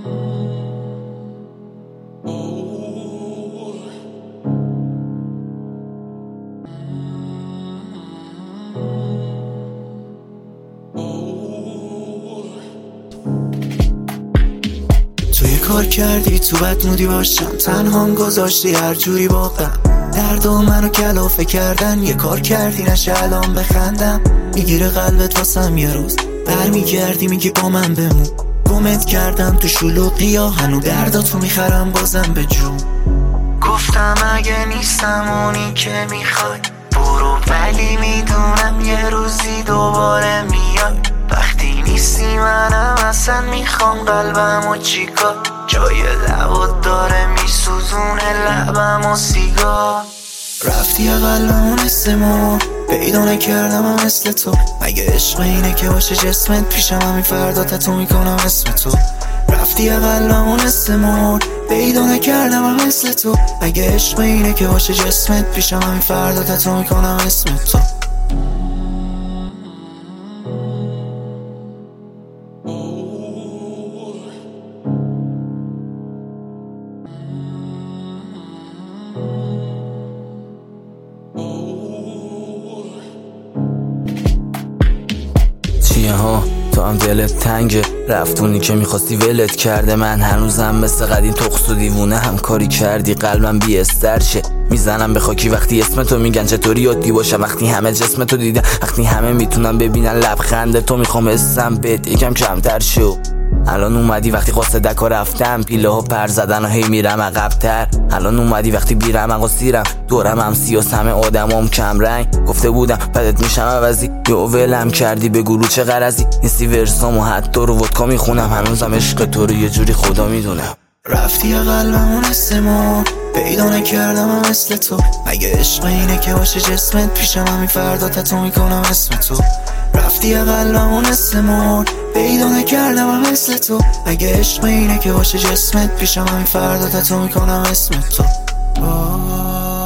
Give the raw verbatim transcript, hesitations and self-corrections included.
توی کار کردی تو بدمودی باشم، تنهام گذاشتی هر جوری واقعا. درد و منو کلافه کردن، یه کار کردی نشه الان بخندم. میگیره قلبت واسم یه روز، برمیگردی میگی با من بمون. گمت کردم تو شلوغی ها، هنو درداتو میخرم بازم به جون. گفتم اگه نیستم اونی که میخوای برو، ولی میدونم یه روزی دوباره میای. وقتی نیستی منم اصلا میخوام قلبم و چیکار، جای لبات داره میسوزونه لبم و سیگار. رفتی یه قلبمون اسمو پیدا نکردم هم مثل تو. مگه عشق اینه که باشه جسمت پیشم، همین فردا تتو میکنم اسم تو. رفتی یه قلبمون اسمو پیدا نکردم هم مثل تو. مگه عشق اینه که باشه جسمت پیشم، همین فردا تتو میکنم اسم تو. چیه ها تو هم دلت تنگه، رفتونی که میخواستی ولت کرده. من هنوزم مثل قدیم تقص و دیوونه همکاری کردی، قلبم بی استرشه. میزنم به خاکی وقتی اسمتو میگن، چطوری یادی باشم وقتی همه جسمتو دیدن، وقتی همه میتونن ببینن لبخنده تو. میخوام اسم بهت یکم کمتر شو. الان اومدی وقتی قاصدک ها رفتم، پیله ها پر زدن و هی میرم عقب‌تر. الان اومدی وقتی بیرم و سیرم، دورم هم سیاس، همه آدمام کم رنگ. گفته بودم بدت میشم عوضی، یا ولم کردی به گروه چه غرضی. نیستی ورسام و حتی رو ودکا میخونم، هنوزم عشق تو رو یه جوری خدا میدونم. رفتی یه قلبمون اسمو پیدا نکردم هم مثل تو. مگه عشق اینه که باشه جسمت پیشم، همین فردا تتو میکنم اسم تو. رفتی یه قلبمون اسمو پیدا نکردم هم مثل تو. مگه عشق اینه که باشه جسمت پیشم، همین فردا تتو میکنم اسم تو.